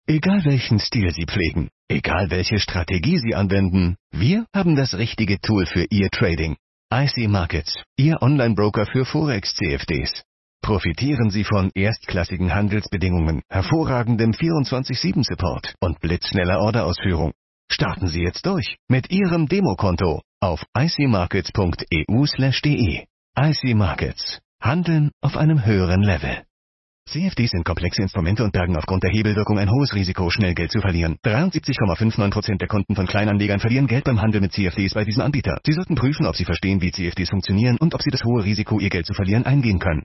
Egal welchen Stil Sie pflegen, egal welche Strategie Sie anwenden, wir haben das richtige Tool für Ihr Trading. IC Markets, Ihr Online-Broker für Forex-CFDs. Profitieren Sie von erstklassigen Handelsbedingungen, hervorragendem 24/7-Support und blitzschneller Orderausführung. Starten Sie jetzt durch mit Ihrem Demokonto auf icmarkets.eu/de. IC Markets. Handeln auf einem höheren Level. CFDs sind komplexe Instrumente und bergen aufgrund der Hebelwirkung ein hohes Risiko, schnell Geld zu verlieren. 73,59% der Kunden von Kleinanlegern verlieren Geld beim Handel mit CFDs bei diesem Anbieter. Sie sollten prüfen, ob Sie verstehen, wie CFDs funktionieren und ob Sie das hohe Risiko, Ihr Geld zu verlieren, eingehen können.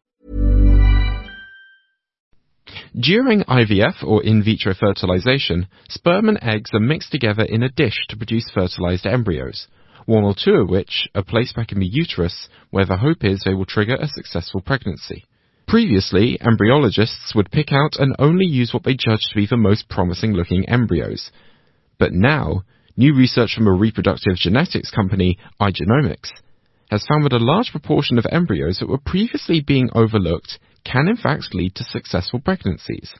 During IVF or in vitro fertilization, sperm and eggs are mixed together in a dish to produce fertilized embryos, one or two of which are placed back in the uterus where the hope is they will trigger a successful pregnancy. Previously, embryologists would pick out and only use what they judged to be the most promising-looking embryos. But now, new research from a reproductive genetics company, iGenomics, has found that a large proportion of embryos that were previously being overlooked can in fact lead to successful pregnancies.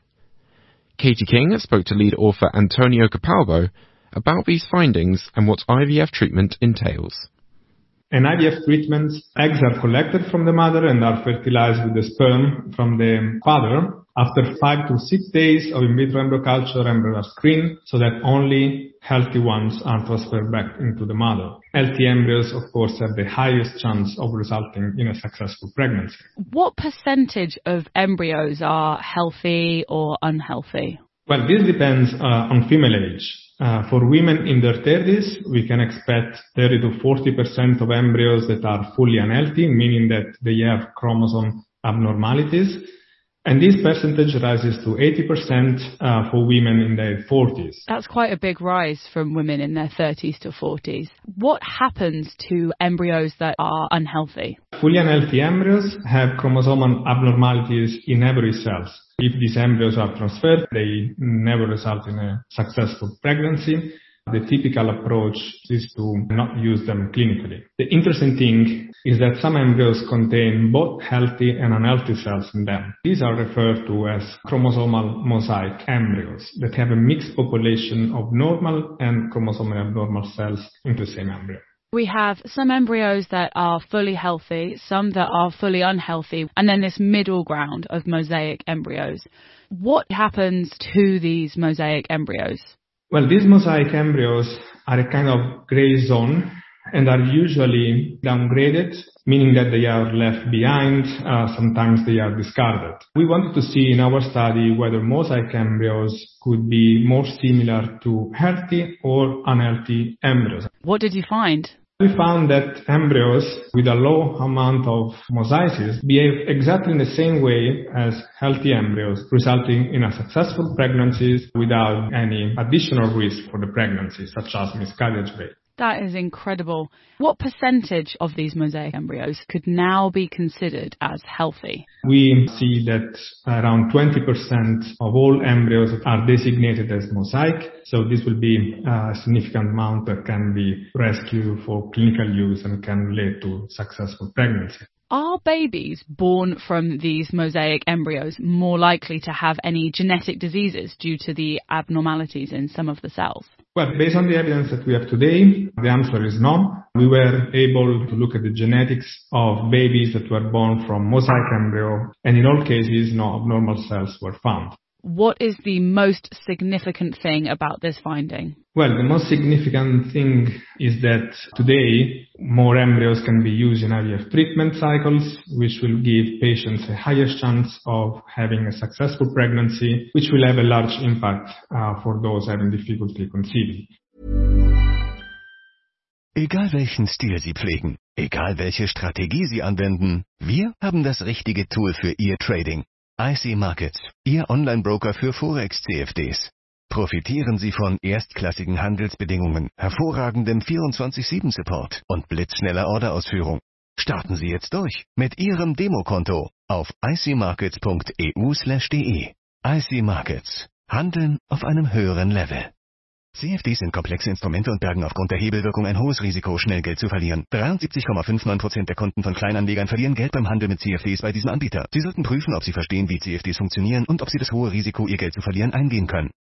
Katie King spoke to lead author Antonio Capalbo about these findings and what IVF treatment entails. In IVF treatments, eggs are collected from the mother and are fertilized with the sperm from the father. After 5 to 6 days of in vitro embryo culture, embryos are screened so that only healthy ones are transferred back into the mother. Healthy embryos, of course, have the highest chance of resulting in a successful pregnancy. What percentage of embryos are healthy or unhealthy? Well, this depends on female age. For women in their 30s, we can expect 30 to 40% of embryos that are fully unhealthy, meaning that they have chromosome abnormalities. And this percentage rises to 80% for women in their 40s. That's quite a big rise from women in their 30s to 40s. What happens to embryos that are unhealthy? Fully unhealthy embryos have chromosomal abnormalities in every cell. If these embryos are transferred, they never result in a successful pregnancy. The typical approach is to not use them clinically. The interesting thing is that some embryos contain both healthy and unhealthy cells in them. These are referred to as chromosomal mosaic embryos that have a mixed population of normal and chromosomal abnormal cells in the same embryo. We have some embryos that are fully healthy, some that are fully unhealthy, and then this middle ground of mosaic embryos. What happens to these mosaic embryos? Well, these mosaic embryos are a kind of gray zone and are usually downgraded, meaning that they are left behind. Sometimes they are discarded. We wanted to see in our study whether mosaic embryos could be more similar to healthy or unhealthy embryos. What did you find? We found that embryos with a low amount of mosaicism behave exactly in the same way as healthy embryos, resulting in a successful pregnancies without any additional risk for the pregnancy, such as miscarriage rate. That is incredible. What percentage of these mosaic embryos could now be considered as healthy? We see that around 20% of all embryos are designated as mosaic, so this will be a significant amount that can be rescued for clinical use and can lead to successful pregnancy. Are babies born from these mosaic embryos more likely to have any genetic diseases due to the abnormalities in some of the cells? Well, based on the evidence that we have today, the answer is no. We were able to look at the genetics of babies that were born from mosaic embryo, and in all cases, no abnormal cells were found. What is the most significant thing about this finding? Well, the most significant thing is that today more embryos can be used in IVF treatment cycles, which will give patients a higher chance of having a successful pregnancy, which will have a large impact for those having difficulty conceiving. Egal welchen Stil Sie pflegen, egal welche Strategie Sie anwenden, wir haben das richtige Tool für Ihr Trading. IC Markets, Ihr Online-Broker für Forex-CFDs. Profitieren Sie von erstklassigen Handelsbedingungen, hervorragendem 24/7-Support und blitzschneller Orderausführung. Starten Sie jetzt durch mit Ihrem Demokonto auf icmarkets.eu/de. IC Markets. Handeln auf einem höheren Level. CFDs sind komplexe Instrumente und bergen aufgrund der Hebelwirkung ein hohes Risiko, schnell Geld zu verlieren. 73,59% der Kunden von Kleinanlegern verlieren Geld beim Handel mit CFDs bei diesem Anbieter. Sie sollten prüfen, ob Sie verstehen, wie CFDs funktionieren und ob Sie das hohe Risiko, Ihr Geld zu verlieren, eingehen können.